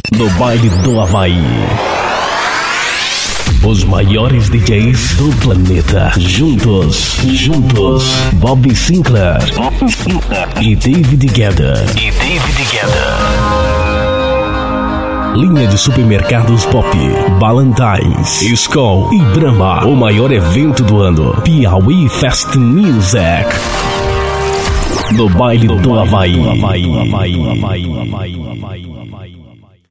No baile do Havaí, os maiores DJs do planeta, juntos, Bob Sinclair e David Guetta. Linha de supermercados Pop, Ballantines, Skol e Brahma. O maior evento do ano, Piauí Fest Music. No baile do Havaí.